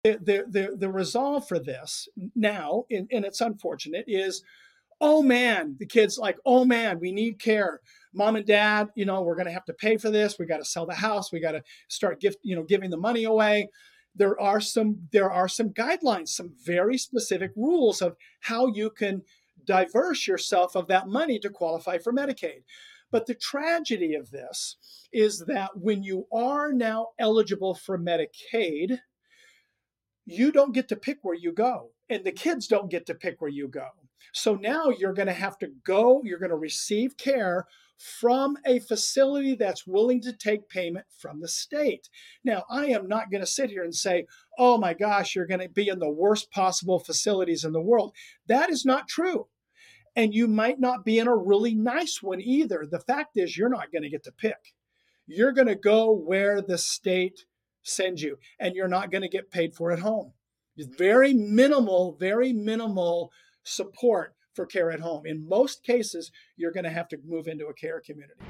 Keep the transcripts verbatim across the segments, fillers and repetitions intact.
The, the, the, the resolve for this now, and, and it's unfortunate, is, oh man, the kids like, oh man, we need care. Mom and dad, you know, we're going to have to pay for this. We got to sell the house. We got to start gift, you know, giving the money away. There are some, there are some guidelines, some very specific rules of how you can diverse yourself of that money to qualify for Medicaid. But the tragedy of this is that when you are now eligible for Medicaid, you don't get to pick where you go, and the kids don't get to pick where you go. So now you're going to have to go, you're going to receive care from a facility that's willing to take payment from the state. Now, I am not going to sit here and say, oh my gosh, you're going to be in the worst possible facilities in the world. That is not true. And you might not be in a really nice one either. The fact is, you're not going to get to pick. You're going to go where the state sends you, and you're not going to get paid for at home. Very minimal, very minimal support for care at home. In most cases, you're going to have to move into a care community.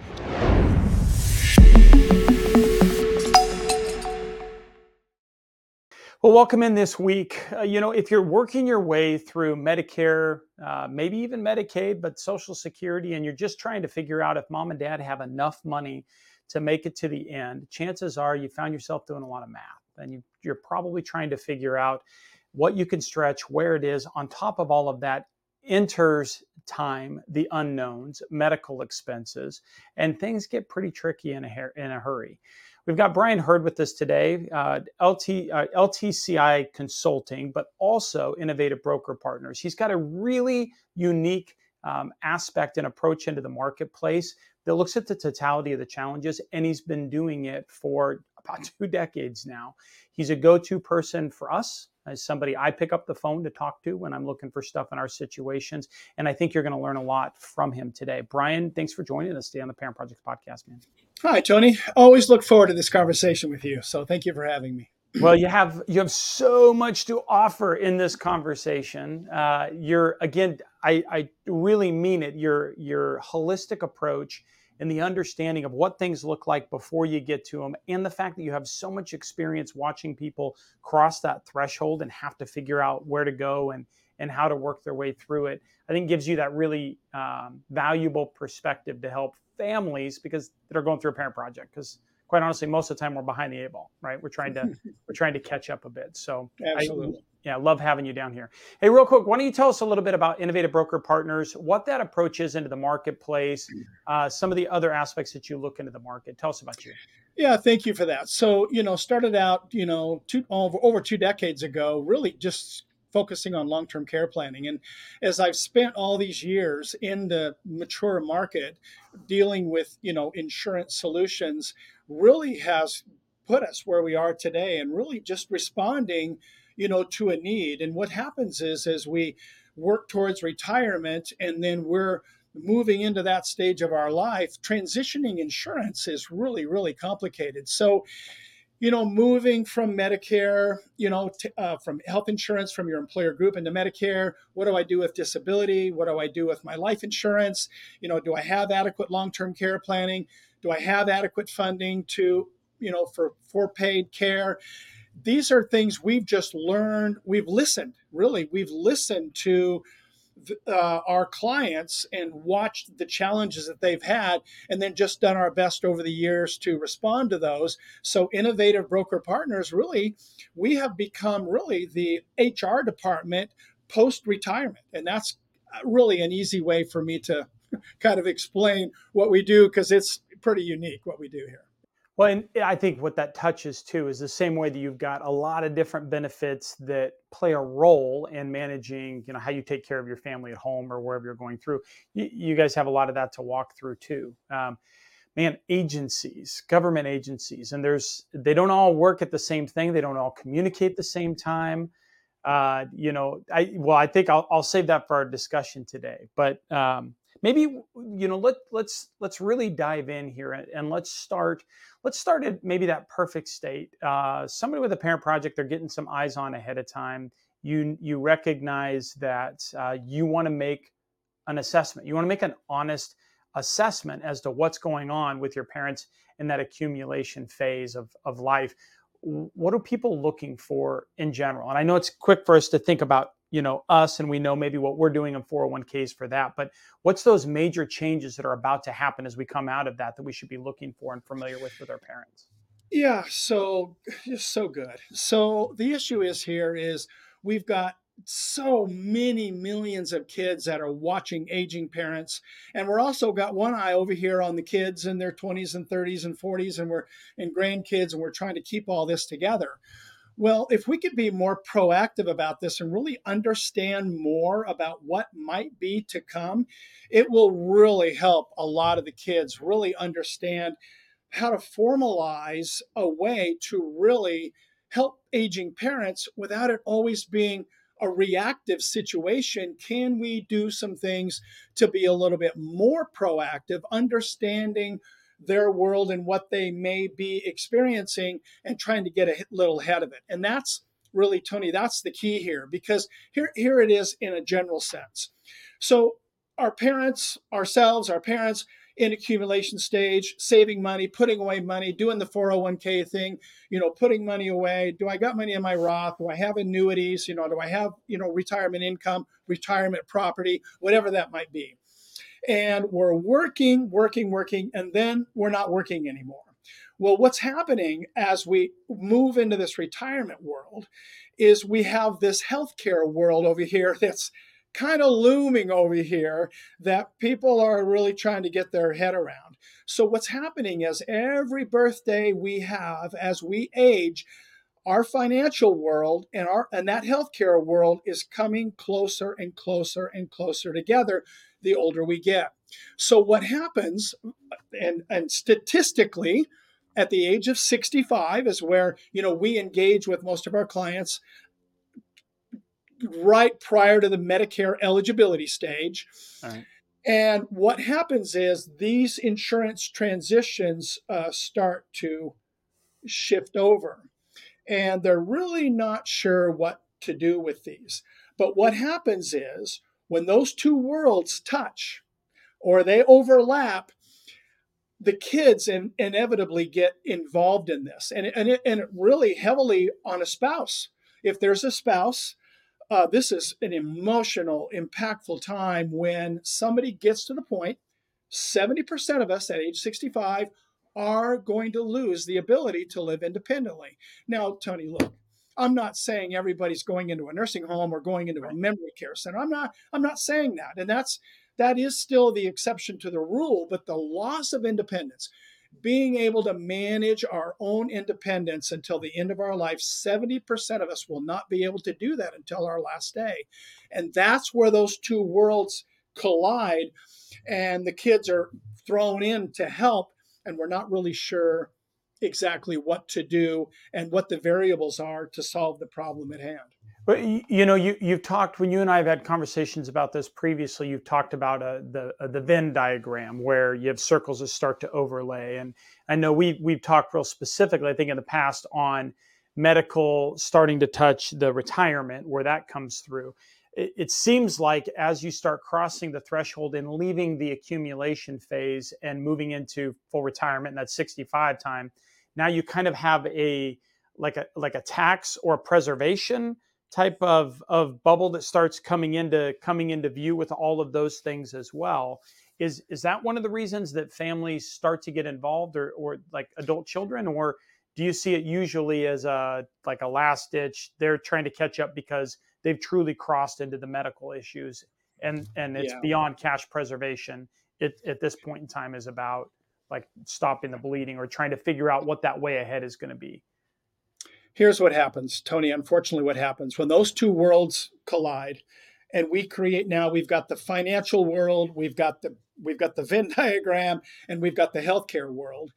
Well, welcome in this week. Uh, you know, if you're working your way through Medicare, uh, maybe even Medicaid, but Social Security, and you're just trying to figure out if mom and dad have enough money to make it to the end, chances are you found yourself doing a lot of math, and you, you're probably trying to figure out what you can stretch, where it is. On top of all of that, enters time, the unknowns, medical expenses, and things get pretty tricky in a, in a hurry. We've got Brian Hurd with us today, uh, L T, uh, L T C I Consulting, but also Innovative Broker Partners. He's got a really unique um, aspect and approach into the marketplace that looks at the totality of the challenges, and he's been doing it for about two decades now. He's a go-to person for us, as somebody I pick up the phone to talk to when I'm looking for stuff in our situations, and I think you're going to learn a lot from him today. Brian, thanks for joining us today on the Parent Projects Podcast, man. Hi, Tony. Always look forward to this conversation with you. So thank you for having me. Well, you have you have so much to offer in this conversation. Uh, you're again, I, I really mean it. Your your holistic approach and the understanding of what things look like before you get to them, and the fact that you have so much experience watching people cross that threshold and have to figure out where to go and and how to work their way through it, I think gives you that really um, valuable perspective to help families because that are going through a parent project. Because quite honestly, most of the time we're behind the eight ball, right? We're trying to we're trying to catch up a bit. So Absolutely. I, yeah, love having you down here. Hey, real quick, why don't you tell us a little bit about Innovative Broker Partners, what that approach is into the marketplace, uh, some of the other aspects that you look into the market. Tell us about you. Yeah, thank you for that. So, you know, started out, you know, two, over, over two decades ago, really just focusing on long-term care planning. And as I've spent all these years in the mature market dealing with, you know, insurance solutions, really has put us where we are today and really just responding, you know, to a need. And what happens is as we work towards retirement and then we're moving into that stage of our life, transitioning insurance is really, really complicated. So, you know, moving from Medicare, you know, t- uh, from health insurance from your employer group into Medicare, what do I do with disability? What do I do with my life insurance? You know, do I have adequate long-term care planning? Do I have adequate funding to, you know, for, for paid care? These are things we've just learned. We've listened, really, we've listened to uh, our clients and watched the challenges that they've had and then just done our best over the years to respond to those. So Innovative Broker Partners, really, we have become really the H R department post-retirement. And that's really an easy way for me to kind of explain what we do because it's pretty unique what we do here. Well, and I think what that touches too is the same way that you've got a lot of different benefits that play a role in managing, you know, how you take care of your family at home or wherever you're going through. You, you guys have a lot of that to walk through too. Um, man, agencies, government agencies, and there's they don't all work at the same thing. They don't all communicate at the same time. Uh, you know, I well, I think I'll, I'll save that for our discussion today. But um, maybe you know, let let's let's really dive in here and, and let's start. Let's start at maybe that perfect state. Uh, somebody with a parent project, they're getting some eyes on ahead of time. You you recognize that uh, you want to make an assessment. You want to make an honest assessment as to what's going on with your parents in that accumulation phase of of life. what are people looking for in general? And I know it's quick for us to think about, you know, us, and we know maybe what we're doing in four oh one k's for that, but what's those major changes that are about to happen as we come out of that that we should be looking for and familiar with with our parents? Yeah, so just so good. So the issue is here is we've got so many millions of kids that are watching aging parents, and we're also got one eye over here on the kids in their twenties and thirties and forties, and we're and grandkids, and we're trying to keep all this together. Well, if we could be more proactive about this and really understand more about what might be to come, it will really help a lot of the kids really understand how to formalize a way to really help aging parents without it always being a reactive situation. Can we do some things to be a little bit more proactive, understanding their world and what they may be experiencing and trying to get a little ahead of it? And that's really, Tony, that's the key here, because here, here it is in a general sense. So our parents, ourselves, our parents, in accumulation stage, saving money, putting away money, doing the four oh one k thing, you know, putting money away. Do I got money in my Roth? Do I have annuities? You know, do I have, you know, retirement income, retirement property, whatever that might be? And we're working, working, working, and then we're not working anymore. Well, what's happening as we move into this retirement world is we have this healthcare world over here that's kind of looming over here that people are really trying to get their head around. So what's happening is every birthday we have as we age, our financial world and our and that healthcare world is coming closer and closer and closer together the older we get. So what happens, and, and statistically, at the age of sixty-five is where, you know, we engage with most of our clients right prior to the Medicare eligibility stage. All right. And what happens is these insurance transitions uh, start to shift over, and they're really not sure what to do with these. But what happens is when those two worlds touch or they overlap, the kids in, inevitably get involved in this, and, and, it, and it really heavily on a spouse. If there's a spouse, Uh, this is an emotional, impactful time when somebody gets to the point, seventy percent of us at age sixty-five are going to lose the ability to live independently. Now, Tony, look, I'm not saying everybody's going into a nursing home or going into a memory care center. I'm not, I'm not saying that. And that's, that is still the exception to the rule, but the loss of independence, being able to manage our own independence until the end of our life, seventy percent of us will not be able to do that until our last day. And that's where those two worlds collide, and the kids are thrown in to help, and we're not really sure exactly what to do and what the variables are to solve the problem at hand. But y- you know, you you've talked when you and I have had conversations about this previously. You've talked about uh, the uh, the Venn diagram where you have circles that start to overlay, and I know we we've talked real specifically, I think, in the past on medical starting to touch the retirement where that comes through. It, it seems like as you start crossing the threshold and leaving the accumulation phase and moving into full retirement, and that sixty-five time, now you kind of have a like a like a tax or a preservation type of of bubble that starts coming into coming into view with all of those things as well. Is is that one of the reasons that families start to get involved, or or like adult children, or do you see it usually as a like a last ditch? They're trying to catch up because they've truly crossed into the medical issues, and and it's Yeah. beyond cash preservation. It at this point in time is about like stopping the bleeding or trying to figure out what that way ahead is going to be. Here's what happens, Tony. Unfortunately, what happens when those two worlds collide, and we create, now we've got the financial world, we've got the we've got the Venn diagram, and we've got the healthcare world.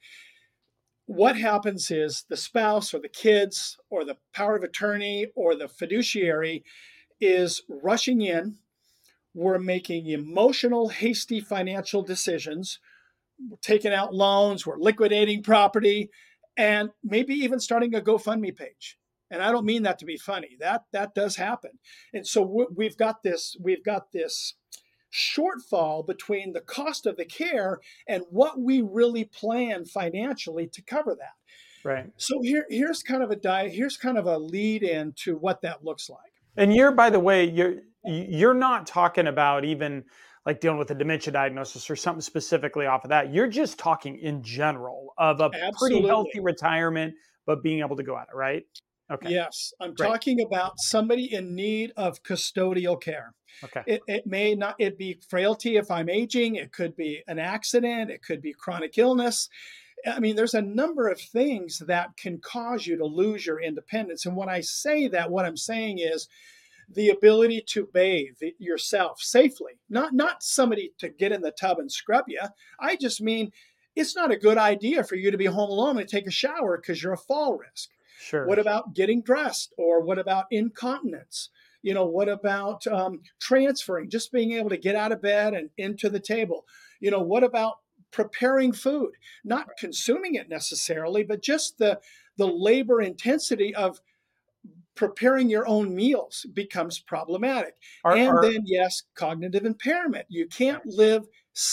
What happens is the spouse or the kids or the power of attorney or the fiduciary is rushing in. We're making emotional, hasty financial decisions. We're taking out loans, we're liquidating property, and maybe even starting a GoFundMe page. And I don't mean that to be funny. That that does happen. And so we've got this we've got this shortfall between the cost of the care and what we really plan financially to cover that. Right. So here, here's kind of a di- here's kind of a lead in to what that looks like. And you're, by the way, you're you're not talking about even like dealing with a dementia diagnosis or something specifically off of that. You're just talking in general of a pretty Absolutely. healthy retirement, but being able to go at it, right? Okay, Yes, I'm great. talking about somebody in need of custodial care. Okay, It, it may not it be frailty if I'm aging. It could be an accident. It could be chronic illness. I mean, there's a number of things that can cause you to lose your independence. And when I say that, what I'm saying is the ability to bathe yourself safely, not not somebody to get in the tub and scrub you. I just mean it's not a good idea for you to be home alone and take a shower because you're a fall risk. sure. What about getting dressed? Or what about incontinence? You know, what about um, transferring, just being able to get out of bed and into the table? You know, what about preparing food, not consuming it necessarily, but just the the labor intensity of preparing your own meals becomes problematic. Are And are then, yes, cognitive impairment. You can't right. live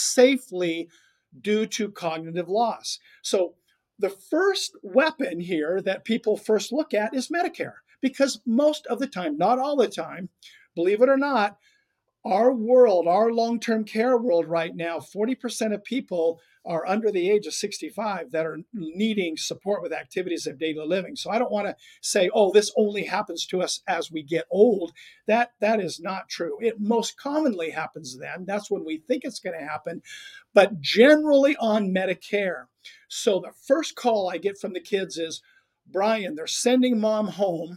safely due to cognitive loss. So, the first weapon here that people first look at is Medicare, because most of the time, not all the time, believe it or not, our world, our long term care world right now, forty percent of people are under the age of sixty-five that are needing support with activities of daily living. So I don't want to say, oh, this only happens to us as we get old. That, that is not true. It most commonly happens then. That's when we think it's going to happen, but generally on Medicare. So the first call I get from the kids is, Brian, they're sending mom home.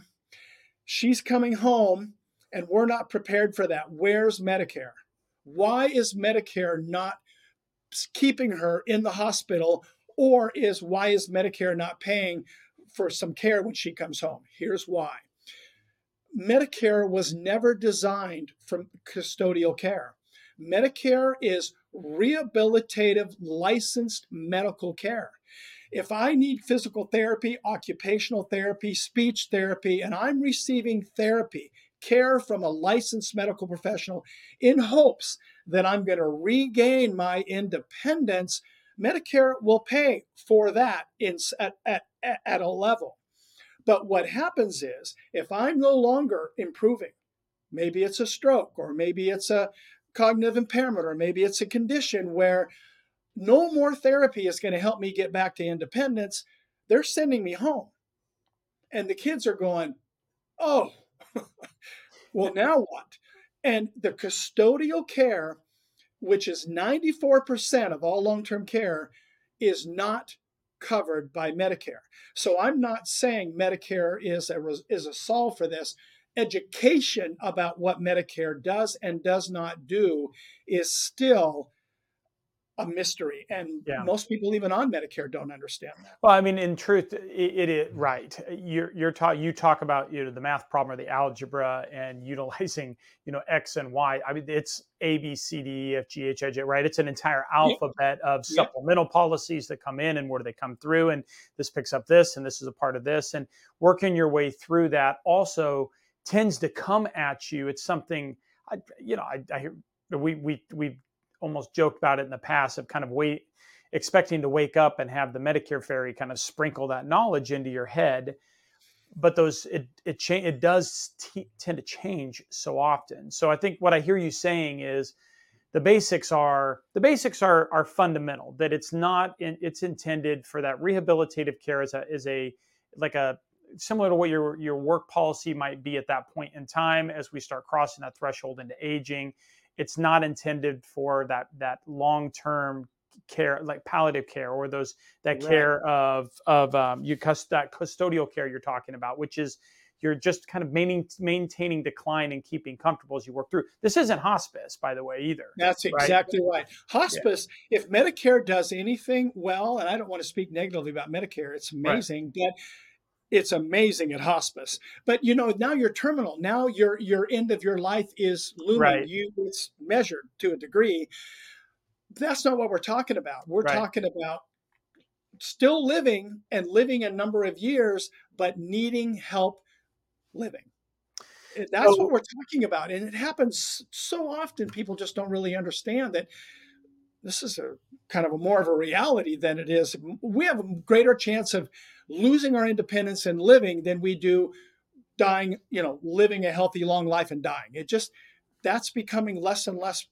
She's coming home and we're not prepared for that. Where's Medicare? Why is Medicare not keeping her in the hospital? Or is why is Medicare not paying for some care when she comes home? Here's why. Medicare was never designed for custodial care. Medicare is rehabilitative licensed medical care. If I need physical therapy, occupational therapy, speech therapy, and I'm receiving therapy, care from a licensed medical professional in hopes that I'm going to regain my independence, Medicare will pay for that in, at, at, at a level. But what happens is if I'm no longer improving, maybe it's a stroke, or maybe it's a cognitive impairment, or maybe it's a condition where no more therapy is going to help me get back to independence, they're sending me home. And the kids are going, oh, well, now what? And the custodial care, which is ninety-four percent of all long term care, is not covered by Medicare. So I'm not saying Medicare is a, is a solve for this. Education about what Medicare does and does not do is still a mystery. And Yeah. most people, even on Medicare, don't understand that. Well, I mean, in truth, it, it is right. You're you're talk you talk about, you know, the math problem or the algebra and utilizing, you know, X and Y. I mean, it's A B C D E F G H I J, right? It's an entire Yep. alphabet of Yep. supplemental policies that come in and where do they come through, and this picks up this and this is a part of this, and working your way through that also tends to come at you. It's something I, you know, I, I hear we we we almost joked about it in the past of kind of wait expecting to wake up and have the Medicare fairy kind of sprinkle that knowledge into your head. But those it it cha- it does t- tend to change so often. So I think what I hear you saying is the basics are the basics are are fundamental. That it's not in, it's intended for that rehabilitative care as a is a like a similar to what your your work policy might be at that point in time as we start crossing that threshold into aging. It's not intended for that that long term care like palliative care or those that Right. care of of um, you that custodial care you're talking about, which is you're just kind of maintaining maintaining decline and keeping comfortable as you work through. This isn't hospice, by the way, either, That's right? exactly right. Yeah, Hospice, if Medicare does anything well, and I don't want to speak negatively about Medicare, it's right, amazing, but it's amazing at hospice. But you know, now you're terminal. Now your your end of your life is looming. right, You it's measured to a degree. That's not what we're talking about. We're right. talking about still living and living a number of years, but needing help living. That's what So we're talking about. And it happens so often, people just don't really understand that this is a kind of a more of a reality than it is. We have a greater chance of losing our independence and living than we do dying, you know, living a healthy, long life and dying. It just, that's becoming less and less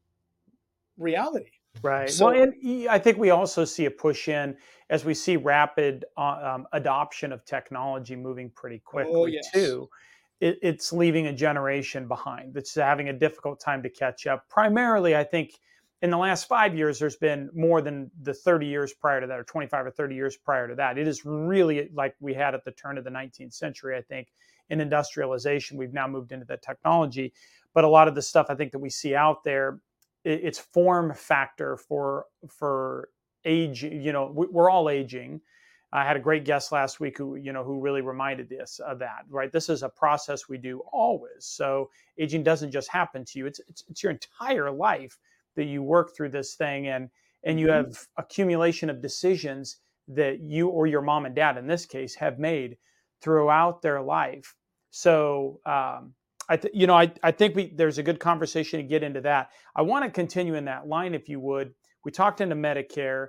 reality. Right. Well, So, and y- I think we also see a push in as we see rapid uh, um, adoption of technology moving pretty oh, quickly yes. too. It, it's leaving a generation behind that's having a difficult time to catch up. Primarily, I think in the last five years, there's been more than the thirty years prior to that, or twenty-five or thirty years prior to that. It is really like we had at the turn of the nineteenth century, I think, in industrialization. We've now moved into the technology. But a lot of the stuff I think that we see out there, it's form factor for for age. You know, we're all aging. I had a great guest last week who, you know, who really reminded us of that, right? This is a process we do always. So aging doesn't just happen to you. It's it's, it's your entire life that you work through this thing, and and you Hmm. have accumulation of decisions that you or your mom and dad in this case have made throughout their life. So um, I, th- you know, I, I think we there's a good conversation to get into that. I want to continue in that line, if you would. We talked into Medicare.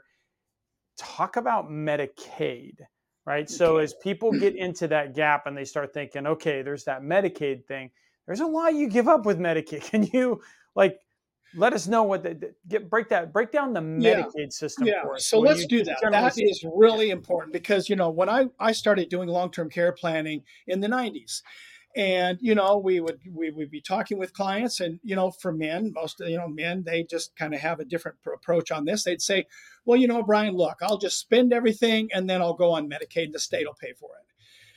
Talk about Medicaid, right? So Okay. as people get into that gap and they start thinking, okay, there's that Medicaid thing. There's a lot you give up with Medicaid. Can you like let us know what the get break that break down the Yeah. Medicaid system Yeah. for us? So What do let's you do just that. generally That see? is Yeah, really important because, you know, when I, I started doing long-term care planning in the nineties, and you know we would we would be talking with clients, and you know for men, most of you know men, they just kind of have a different approach on this. They'd say, well, you know, Brian, look, I'll just spend everything and then I'll go on Medicaid and the state will pay for it.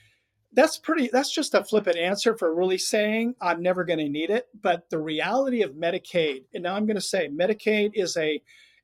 That's pretty, that's just a flippant answer for really saying I'm never going to need it. But the reality of Medicaid, and now I'm going to say Medicaid is a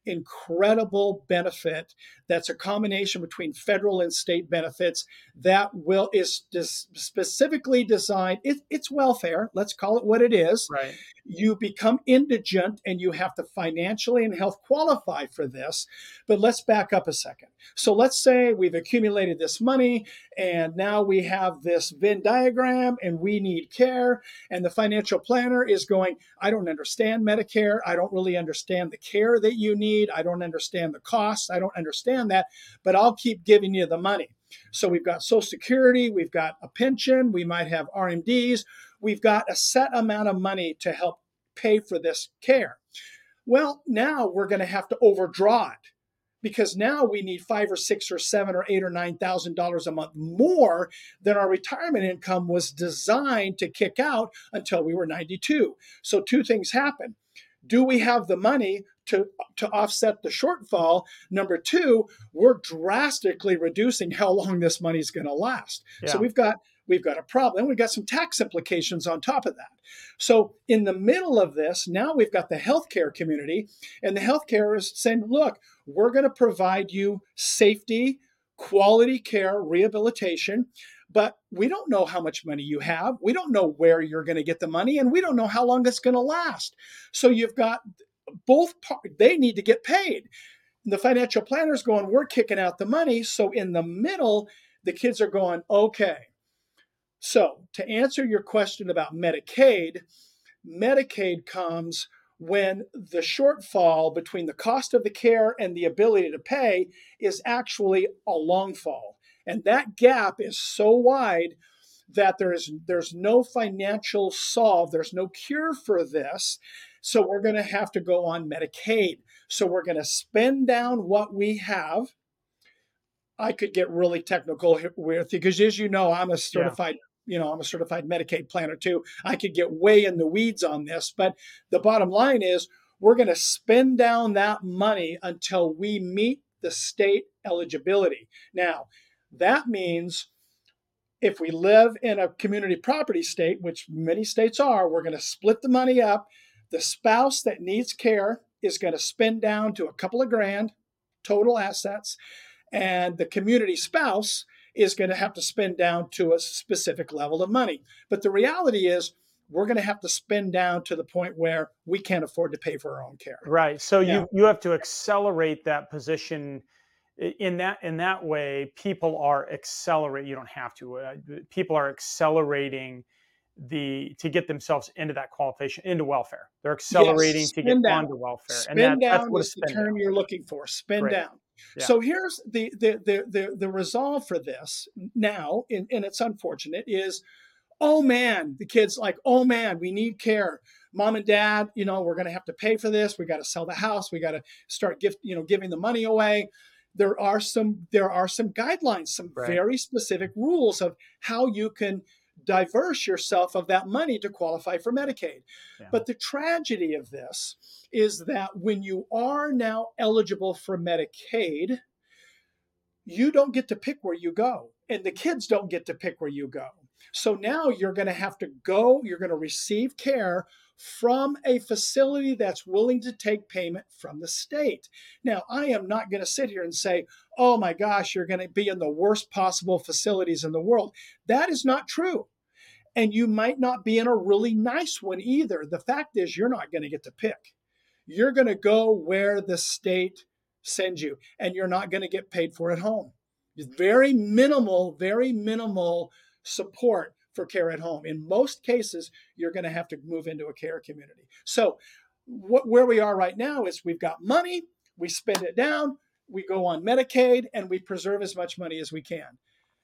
incredible benefit that's a combination between federal and state benefits that will is, is specifically designed, it, it's welfare, let's call it what it is. right. You become indigent and you have to financially and health qualify for this. But let's back up a second. So let's say we've accumulated this money and now we have this Venn diagram and we need care. And the financial planner is going, I don't understand Medicare. I don't really understand the care that you need. I don't understand the costs. I don't understand that, but I'll keep giving you the money. So we've got Social Security, we've got a pension, we might have R M Ds, we've got a set amount of money to help pay for this care. Well, now we're going to have to overdraw it because now we need five or six or seven or eight or nine thousand dollars a month more than our retirement income was designed to kick out until we were ninety-two. So two things happen. Do we have the money to, to offset the shortfall? Number two, we're drastically reducing how long this money is going to last. So Yeah. we've got we've got a problem. And we've got some tax implications on top of that. So in the middle of this, now we've got the healthcare community, and the healthcare is saying, look, we're going to provide you safety, quality care, rehabilitation, but we don't know how much money you have. We don't know where you're going to get the money, and we don't know how long it's going to last. So you've got both parts, they need to get paid. The financial planner's going, we're kicking out the money. So in the middle, the kids are going, okay. So to answer your question about Medicaid, Medicaid comes when the shortfall between the cost of the care and the ability to pay is actually a long fall. And that gap is so wide that there is there's no financial solve, there's no cure for this. So we're going to have to go on Medicaid. So we're going to spend down what we have. I could get really technical with you because, as you know, I'm a Yeah. certified, you know, I'm a certified Medicaid planner too. I could get way in the weeds on this, but the bottom line is we're going to spend down that money until we meet the state eligibility. Now, that means if we live in a community property state, which many states are, we're going to split the money up. The spouse that needs care is going to spend down to a couple of grand total assets, and the community spouse is going to have to spend down to a specific level of money. But the reality is, we're going to have to spend down to the point where we can't afford to pay for our own care. Right. So Now, you you have to accelerate that position I- in that in that way. People are accelerate. You don't have to. Uh, people are accelerating the to get themselves into that qualification, into welfare. They're accelerating Yes, to get spin down. onto welfare, and Spin that that's down what a is the spin term down. you're looking for. Spin Great. down. Yeah. So here's the the the the, the resolve for this now, and, and it's unfortunate, is oh man, the kids like, oh man, we need care. Mom and dad, you know, we're going to have to pay for this. We got to sell the house. We got to start gift, you know, giving the money away. There are some there are some guidelines, some Right. very specific rules of how you can diverse yourself of that money to qualify for Medicaid. Yeah. But the tragedy of this is that when you are now eligible for Medicaid, you don't get to pick where you go, and the kids don't get to pick where you go. So now you're going to have to go, you're going to receive care from a facility that's willing to take payment from the state. Now, I am not going to sit here and say, oh my gosh, you're going to be in the worst possible facilities in the world. That is not true. And you might not be in a really nice one either. The fact is, you're not going to get to pick. You're going to go where the state sends you, and you're not going to get paid for at home. Very minimal, very minimal support for care at home. In most cases, you're going to have to move into a care community. So what, where we are right now is we've got money, we spend it down, we go on Medicaid, and we preserve as much money as we can.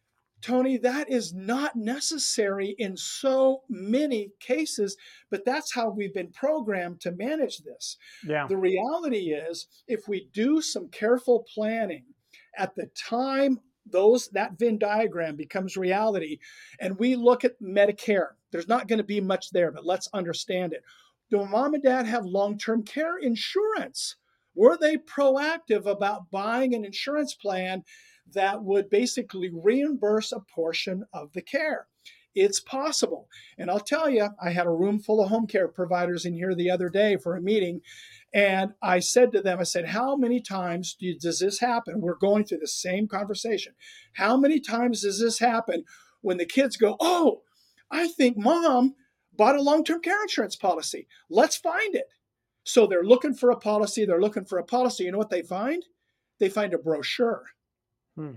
Tony, that is not necessary in so many cases, but that's how we've been programmed to manage this. Yeah. The reality is, if we do some careful planning at the time those that Venn diagram becomes reality, and we look at Medicare, there's not going to be much there, but let's understand it. Do mom and dad have long-term care insurance? Were they proactive about buying an insurance plan that would basically reimburse a portion of the care? It's possible. And I'll tell you, I had a room full of home care providers in here the other day for a meeting. And I said to them, I said, how many times do, does this happen? We're going through the same conversation. How many times does this happen when the kids go, oh, I think mom bought a long-term care insurance policy. Let's find it. So they're looking for a policy. They're looking for a policy. You know what they find? They find a brochure. Hmm.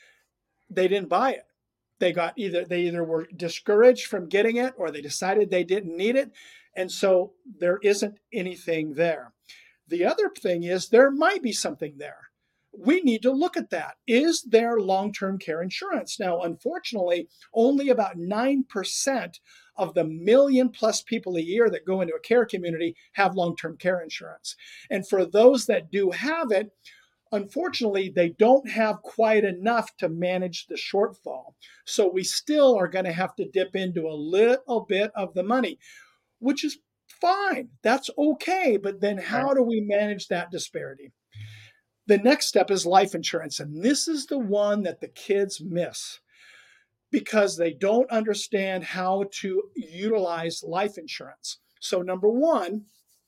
They didn't buy it. They got either they either were discouraged from getting it, or they decided they didn't need it. And so there isn't anything there. The other thing is there might be something there. We need to look at that. Is there long-term care insurance? Now, unfortunately, only about nine percent of the million plus people a year that go into a care community have long-term care insurance. And for those that do have it, unfortunately, they don't have quite enough to manage the shortfall. So we still are going to have to dip into a little bit of the money, which is fine. That's okay. But then how Right. do we manage that disparity? The next step is life insurance. And this is the one that the kids miss because they don't understand how to utilize life insurance. So number one,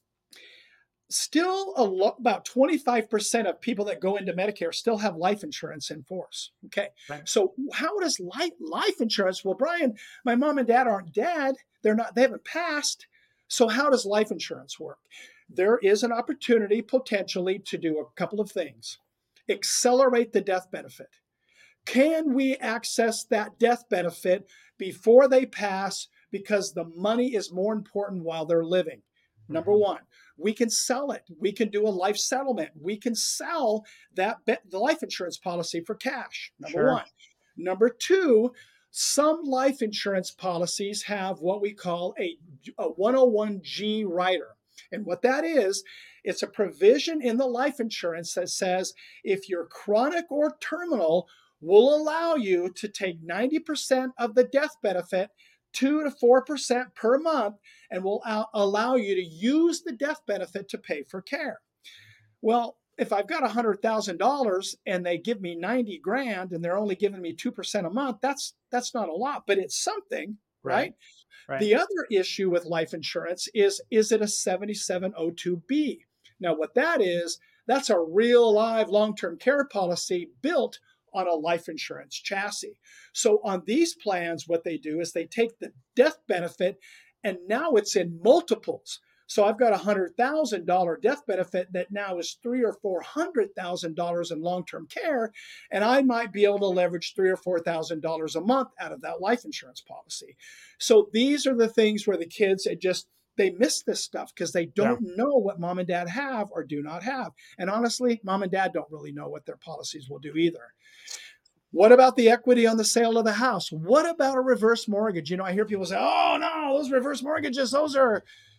still a lo- about twenty-five percent of people that go into Medicare still have life insurance in force. Okay. Right. So how does life, life insurance? Well, Brian, my mom and dad aren't dead. They're not, they haven't passed. So how does life insurance work? There is an opportunity potentially to do a couple of things. Accelerate the death benefit. Can we access that death benefit before they pass because the money is more important while they're living? Number mm-hmm. one, we can sell it. We can do a life settlement. We can sell that be- the life insurance policy for cash. Number Sure. one. Number two, some life insurance policies have what we call a, a one oh one G rider. And what that is, it's a provision in the life insurance that says if you're chronic or terminal, will allow you to take ninety percent of the death benefit, two to four percent per month, and will allow you to use the death benefit to pay for care. Well, if I've got one hundred thousand dollars and they give me ninety grand and they're only giving me two percent a month, that's that's not a lot, but it's something, right? Right. Right. The other issue with life insurance is, is it a seventy-seven oh two B? Now, what that is, that's a real live long-term care policy built on a life insurance chassis. So on these plans, what they do is they take the death benefit and now it's in multiples. So I've got a hundred thousand dollar death benefit that now is three or four hundred thousand dollars in long term care, and I might be able to leverage three or four thousand dollars a month out of that life insurance policy. So these are the things where the kids it just they miss this stuff because they Yeah. don't know what mom and dad have or do not have. And honestly, mom and dad don't really know what their policies will do either. What about the equity on the sale of the house? What about a reverse mortgage? You know, I hear people say, oh, no, those reverse mortgages, those are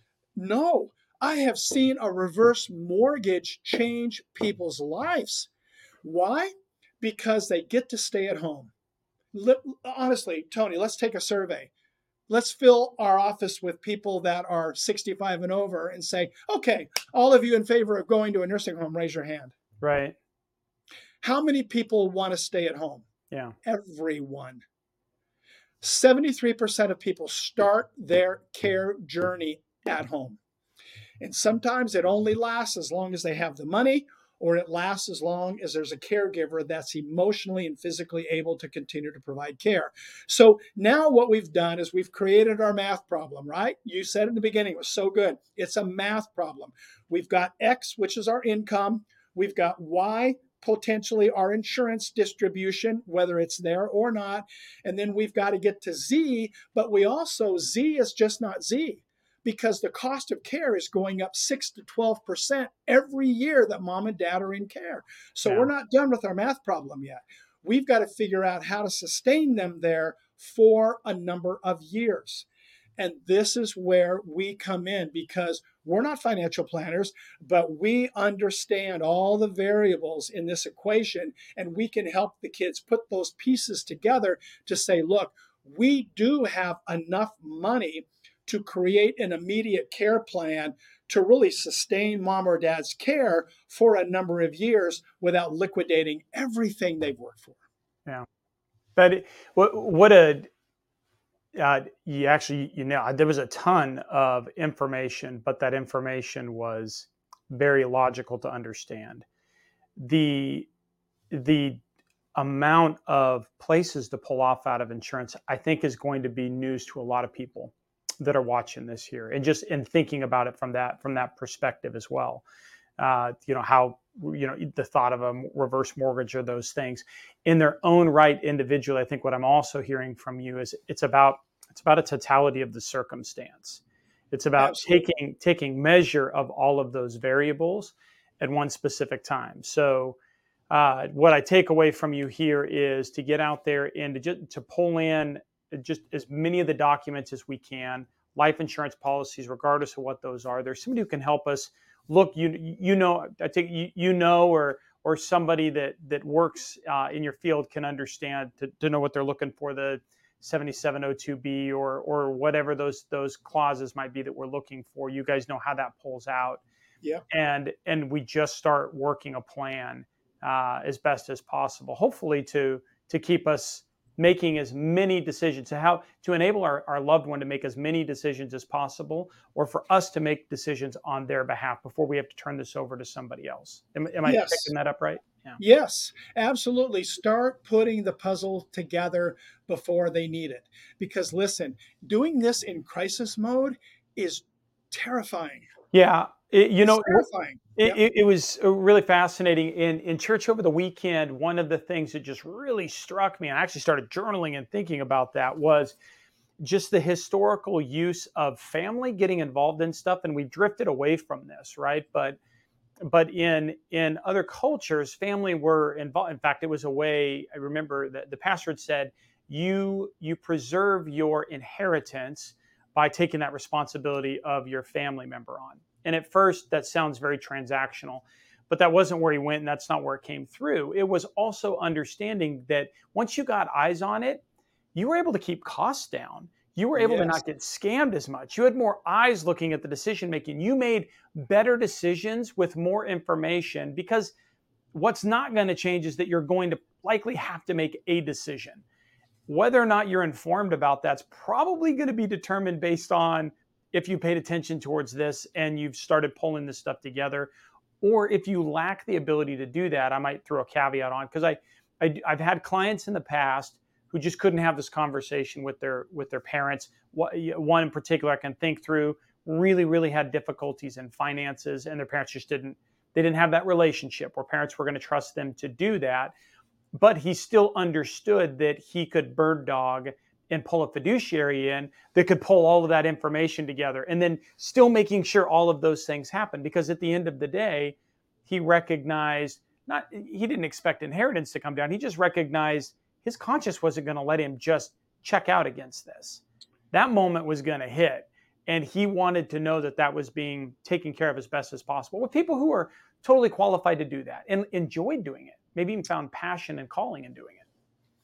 no. I have seen a reverse mortgage change people's lives. Why? Because they get to stay at home. Honestly, Tony, let's take a survey. Let's fill our office with people that are sixty-five and over and say, okay, all of you in favor of going to a nursing home, raise your hand. Right. How many people want to stay at home? Yeah. Everyone. seventy-three percent of people start their care journey at home. And sometimes it only lasts as long as they have the money, or it lasts as long as there's a caregiver that's emotionally and physically able to continue to provide care. So now what we've done is we've created our math problem, right? You said in the beginning, it was so good. It's a math problem. We've got X, which is our income. We've got Y, potentially our insurance distribution, whether it's there or not. And then we've got to get to Z, but we also, Z is just not Z, because the cost of care is going up six to twelve percent every year that mom and dad are in care. So Yeah. we're not done with our math problem yet. We've got to figure out how to sustain them there for a number of years. And this is where we come in, because we're not financial planners, but we understand all the variables in this equation, and we can help the kids put those pieces together to say, look, we do have enough money to create an immediate care plan to really sustain mom or dad's care for a number of years without liquidating everything they've worked for. Yeah. But what, what a, uh, you actually, you know, there was a ton of information, but that information was very logical to understand. The, the amount of places to pull off out of insurance, I think, is going to be news to a lot of people that are watching this here, and just in thinking about it from that from that perspective as well. Uh, you know how you know the thought of a reverse mortgage or those things in their own right individually. I think what I'm also hearing from you is it's about it's about a totality of the circumstance. It's about Absolutely. taking taking measure of all of those variables at one specific time. So uh, what I take away from you here is to get out there and to just to pull in just as many of the documents as we can, life insurance policies, regardless of what those are. There's somebody who can help us look. You you know, I think you, you know, or or somebody that that works uh, in your field can understand to, to know what they're looking for. The seventy-seven oh two B or or whatever those those clauses might be that we're looking for. You guys know how that pulls out. Yeah. And and we just start working a plan uh, as best as possible, hopefully to to keep us making as many decisions, to how to enable our, our loved one to make as many decisions as possible, or for us to make decisions on their behalf before we have to turn this over to somebody else. Am, am I Yes. picking that up right? Yeah. Yes, absolutely. Start putting the puzzle together before they need it. Because listen, doing this in crisis mode is terrifying. Yeah. It, you It's know, terrifying. It, Yep. it, it was really fascinating. In, in church over the weekend, one of the things that just really struck me, and I actually started journaling and thinking about that, was just the historical use of family getting involved in stuff. And we've drifted away from this, right? But but in in other cultures, family were involved. In fact, it was a way, I remember that the pastor had said, you you preserve your inheritance by taking that responsibility of your family member on. And at first, that sounds very transactional, but that wasn't where he went, and that's not where it came through. It was also understanding that once you got eyes on it, you were able to keep costs down. You were able to Yes. not get scammed as much. You had more eyes looking at the decision making. You made better decisions with more information, because what's not going to change is that you're going to likely have to make a decision. Whether or not you're informed about that's probably going to be determined based on if you paid attention towards this and you've started pulling this stuff together, or if you lack the ability to do that. I might throw a caveat on, because I, I I've had clients in the past who just couldn't have this conversation with their with their parents. One in particular I can think through really, really had difficulties in finances, and their parents just didn't, they didn't have that relationship where parents were going to trust them to do that. But he still understood that he could bird dog and pull a fiduciary in that could pull all of that information together, and then still making sure all of those things happen. Because at the end of the day, he recognized, not, he didn't expect inheritance to come down. He just recognized his conscience wasn't going to let him just check out against this. That moment was going to hit. And he wanted to know that that was being taken care of as best as possible with people who are totally qualified to do that and enjoyed doing it. Maybe even found passion and calling in doing it.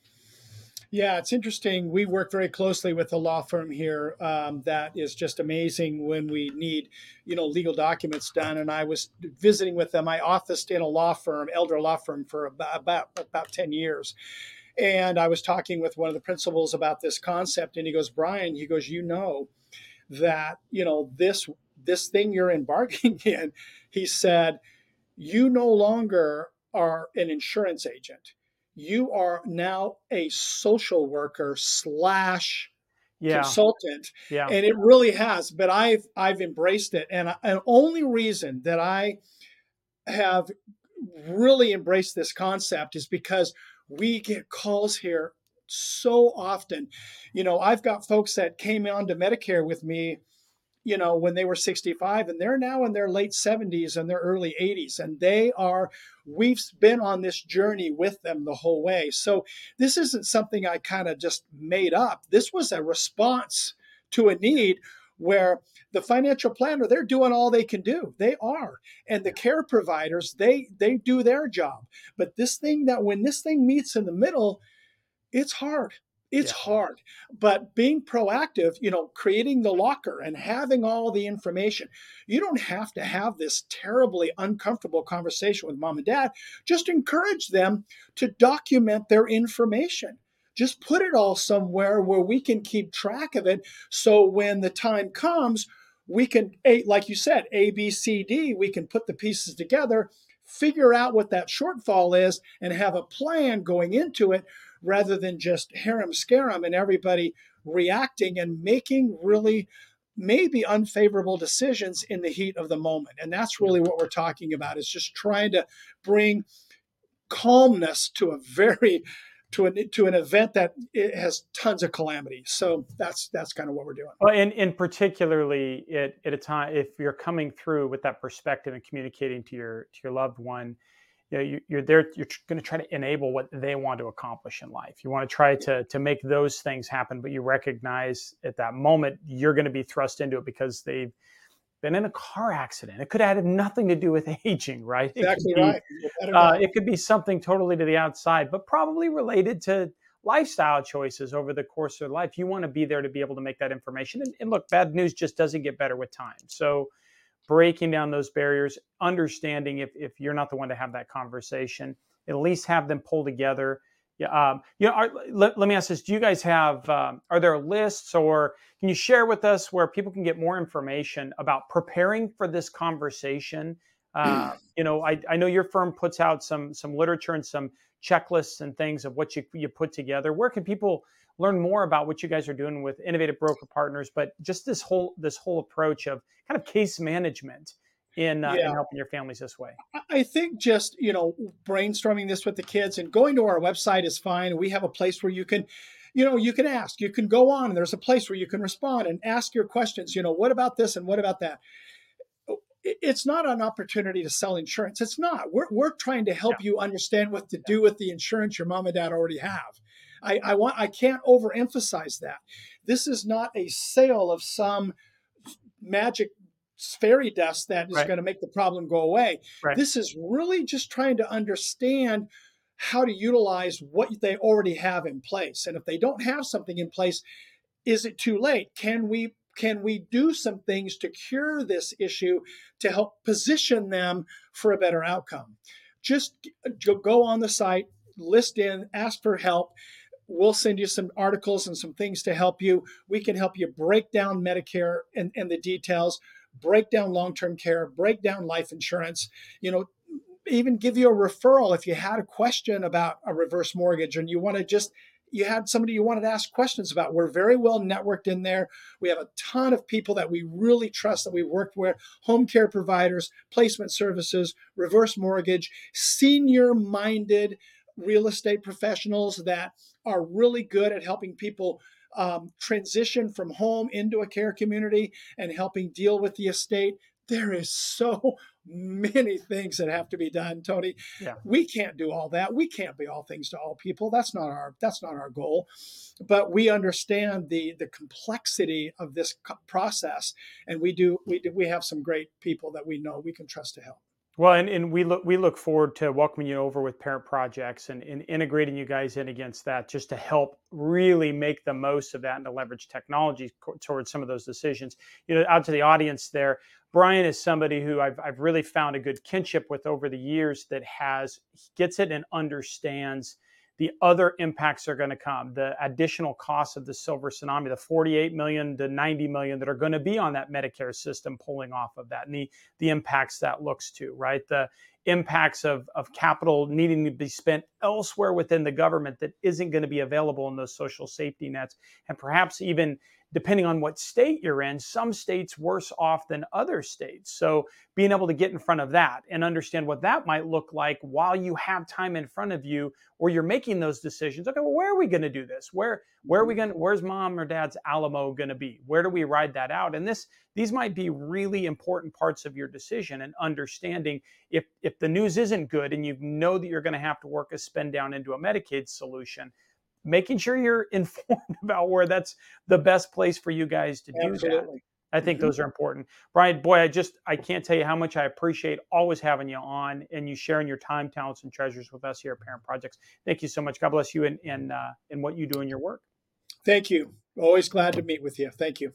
Yeah, it's interesting. We work very closely with a law firm here um, that is just amazing when we need, you know, legal documents done. And I was visiting with them. I officed in a law firm, elder law firm, for about about, about ten years. And I was talking with one of the principals about this concept, and he goes, Brian, he goes, you know, that, you know, this this thing you're embarking in, he said, you no longer are an insurance agent. You are now a social worker slash Yeah. consultant. Yeah. And it really has, but I've, I've embraced it. And the only reason that I have really embraced this concept is because we get calls here so often. You know, I've got folks that came on to Medicare with me, you know, when they were sixty-five, and they're now in their late seventies and their early eighties. And they are, we've been on this journey with them the whole way. So this isn't something I kind of just made up. This was a response to a need where the financial planner, they're doing all they can do. They are. And the care providers, they they do their job. But this thing that when this thing meets in the middle, it's hard. It's yeah. hard, but being proactive, you know, creating the locker and having all the information, you don't have to have this terribly uncomfortable conversation with mom and dad. Just encourage them to document their information. Just put it all somewhere where we can keep track of it. So when the time comes, we can, like you said, A, B, C, D, we can put the pieces together, figure out what that shortfall is, and have a plan going into it, rather than just harem scarum and everybody reacting and making really maybe unfavorable decisions in the heat of the moment. And that's really what we're talking about, is just trying to bring calmness to a very, to an, to an event that it has tons of calamity. So that's, that's kind of what we're doing. Well, and, and particularly at, at a time, if you're coming through with that perspective and communicating to your, to your loved one, you know, you, you're there, you're going to try to enable what they want to accomplish in life. You want to try to, to make those things happen, but you recognize at that moment, you're going to be thrust into it because they've been in a car accident. It could have had nothing to do with aging, right? Exactly it could right. Be, uh, it could be something totally to the outside, but probably related to lifestyle choices over the course of their life. You want to be there to be able to make that information. And, and look, bad news just doesn't get better with time. So breaking down those barriers, understanding if, if you're not the one to have that conversation, at least have them pull together. Yeah, um, you know, are, let, let me ask this: do you guys have? Um, are there lists, or can you share with us where people can get more information about preparing for this conversation? Uh, you know, I, I know your firm puts out some some literature and some checklists and things of what you you put together. Where can people learn more about what you guys are doing with Innovative Broker Partners, but just this whole this whole approach of kind of case management in, uh, yeah. in helping your families this way? I think just, you know, brainstorming this with the kids and going to our website is fine. We have a place where you can, you know, you can ask, you can go on, and there's a place where you can respond and ask your questions. You know, what about this and what about that? It's not an opportunity to sell insurance. It's not. We're, we're trying to help yeah. you understand what to do with the insurance your mom and dad already have. I, I want. I can't overemphasize that. This is not a sale of some magic fairy dust that is right. going to make the problem go away. Right. This is really just trying to understand how to utilize what they already have in place. And if they don't have something in place, is it too late? Can we can we do some things to cure this issue to help position them for a better outcome? Just go on the site, list in, ask for help. We'll send you some articles and some things to help you. We can help you break down Medicare and, and the details, break down long-term care, break down life insurance, you know, even give you a referral if you had a question about a reverse mortgage and you want to just you had somebody you wanted to ask questions about. We're very well networked in there. We have a ton of people that we really trust that we worked with, home care providers, placement services, reverse mortgage, senior-minded real estate professionals that are really good at helping people um, transition from home into a care community and helping deal with the estate. There is so many things that have to be done, Tony. Yeah. We can't do all that. We can't be all things to all people. That's not our that's not our goal. But we understand the the complexity of this process, and we do we do, we have some great people that we know we can trust to help. Well, and, and we look we look forward to welcoming you over with Parent Projects and, and integrating you guys in against that, just to help really make the most of that and to leverage technology towards some of those decisions. You know, out to the audience there, Brian is somebody who I've I've really found a good kinship with over the years, that has gets it and understands the other impacts are going to come, the additional costs of the silver tsunami, the forty-eight million to ninety million that are going to be on that Medicare system pulling off of that, and the, the impacts that looks to, right? The impacts of, of capital needing to be spent elsewhere within the government that isn't going to be available in those social safety nets. And perhaps even, depending on what state you're in, some states worse off than other states. So being able to get in front of that and understand what that might look like while you have time in front of you, or you're making those decisions. Okay, well, where are we going to do this? Where, where are we going? Where's mom or dad's Alamo going to be? Where do we ride that out? And this, these might be really important parts of your decision, and understanding if if the news isn't good and you know that you're going to have to work a spend down into a Medicaid solution, making sure you're informed about where that's the best place for you guys to do Absolutely. that. I think Mm-hmm. those are important. Brian, boy, I just, I can't tell you how much I appreciate always having you on and you sharing your time, talents, and treasures with us here at Parent Projects. Thank you so much. God bless you in, in, uh, in what you do in your work. Thank you. Always glad to meet with you. Thank you.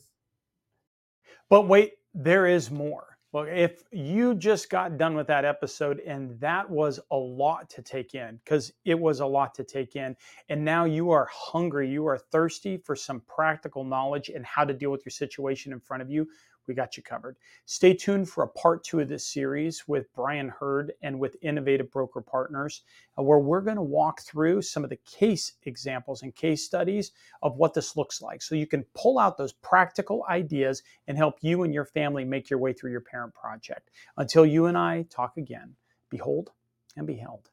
But wait, there is more. Well, if you just got done with that episode and that was a lot to take in, because it was a lot to take in, and now you are hungry, you are thirsty for some practical knowledge and how to deal with your situation in front of you, we got you covered. Stay tuned for a part two of this series with Brian Hurd and with Innovative Broker Partners, where we're going to walk through some of the case examples and case studies of what this looks like, so you can pull out those practical ideas and help you and your family make your way through your parent project. Until you and I talk again, behold and be held.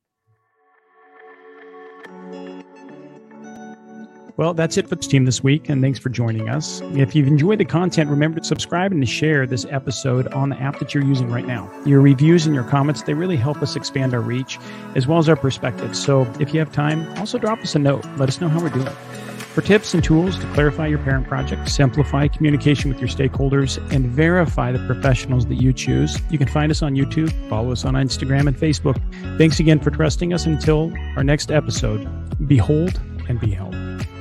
Well, that's it for the team this week, and thanks for joining us. If you've enjoyed the content, remember to subscribe and to share this episode on the app that you're using right now. Your reviews and your comments, they really help us expand our reach as well as our perspective. So if you have time, also drop us a note. Let us know how we're doing. For tips and tools to clarify your parent project, simplify communication with your stakeholders, and verify the professionals that you choose, you can find us on YouTube, follow us on Instagram and Facebook. Thanks again for trusting us. Until our next episode, behold and be held.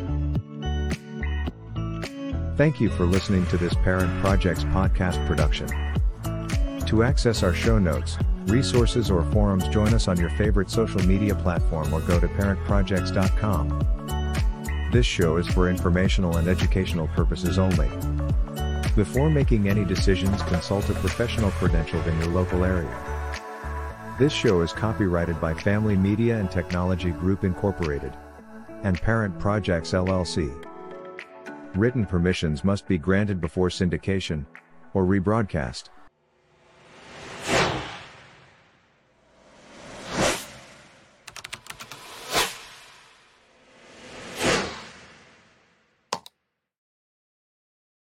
Thank you for listening to this Parent Projects podcast production. To access our show notes, resources, or forums, join us on your favorite social media platform or go to parent projects dot com. This show is for informational and educational purposes only. Before making any decisions, consult a professional credentialed in your local area. This show is copyrighted by Family Media and Technology Group Incorporated and Parent Projects L L C. Written permissions must be granted before syndication or rebroadcast.